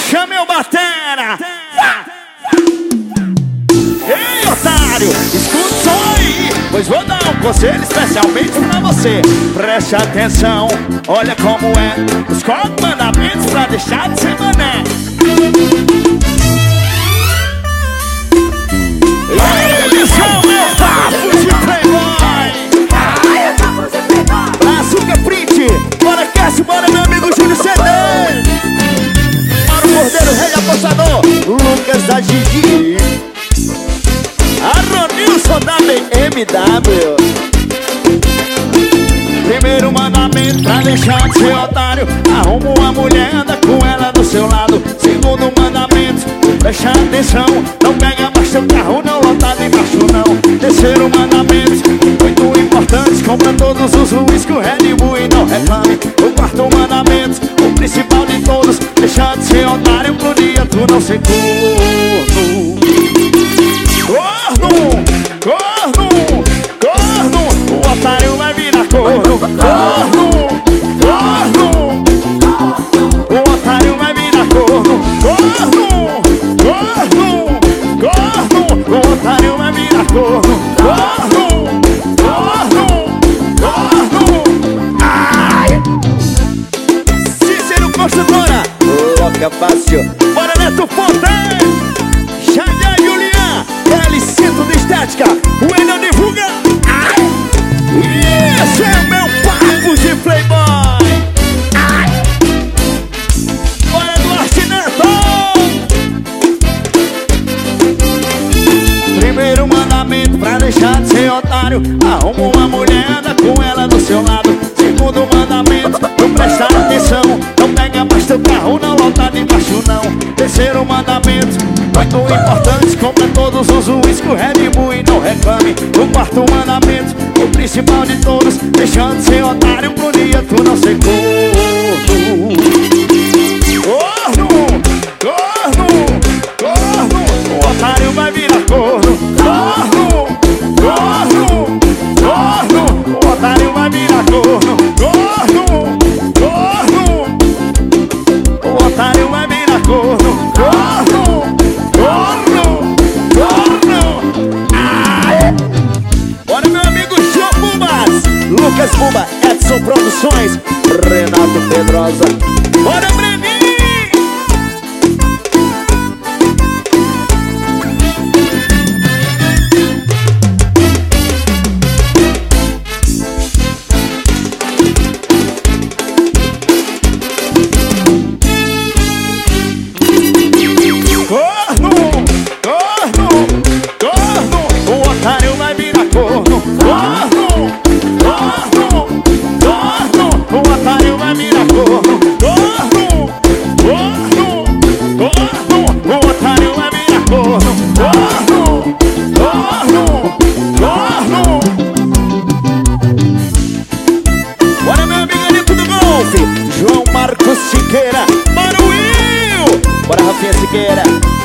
Chame o batera. Ei, otário, escuta só aí, pois vou dar um conselho especialmente pra você. Preste atenção, olha como é os 4 mandamentos pra deixar de ser mané. Eles são meus papos de playboy. Açúcar Print, bora Cássio, bora meu amigo Júlio CD. Para o Cordeiro, rei apostador, Lucas da Gigi, Aronilson da BMW. Primeiro mandamento pra deixar de ser otário: arruma uma mulher, anda com ela do seu lado. Segundo mandamento, preste atenção, não pega mais seu carro não lotado embaixo não. Terceiro mandamento, muito importante, compra todos os uísques, Red Bull e não reclame. O quarto mandamento, o principal de todos, deixar de ser otário pro dia tu não ser corno. Corno, corno, corno, o otário vai virar corno. Corno, corno, o otário vai virar corno. Corno, corno, corno, o otário vai virar corno. Corno, corno, corno. Ai! Cícero Construtora, Loca Fácil, bora Neto Ponte, Xadia Julian, L Centro de Estética, o Enel divulga. Ai! Esse é o meu papo de playboy. Ai! Bora Duarte Neto. Primeiro mandamento pra deixar de ser otário: arruma uma mulher, anda com ela do seu lado. Segundo mandamento, não presta atenção, não pega mais teu carro não lotado embaixo não. Terceiro mandamento, muito importante, compra todos os uísques, Red Bull e não reclame. O quarto mandamento, o principal de todos, deixando de ser otário pro dia tu não ser corno. Corno, corno, corno, o otário vai virar corno. Corno, corno, corno, o otário vai virar corno. Corno, corno, o otário vai virar corno. Corno, corno, corno. Ai! Bora meu amigo João Bubas, Lucas Buba, Edson Produções, Renato Pedrosa. Bora Breninho! Corno, corno, corno, o otário vai virar corno. Corno, corno, corno, o otário vai virar corno. Corno, corno, corno, o otário vai virar corno. Corno, corno, corno. Bora meu amigo Anico do Golfe, João Marcos Siqueira, bora Will, bora Rafinha Siqueira.